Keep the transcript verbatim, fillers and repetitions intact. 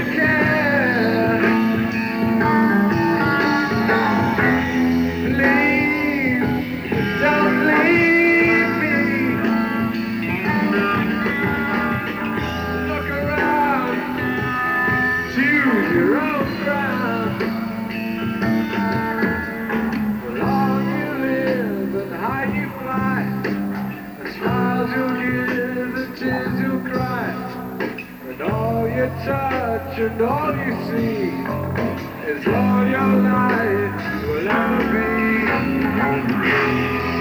care. Please don't leave me. Look around, choose your own ground. The long you live and high you fly, the smiles you'll give, the tears you'll cry, and all you touch and all you see is all your life will ever be.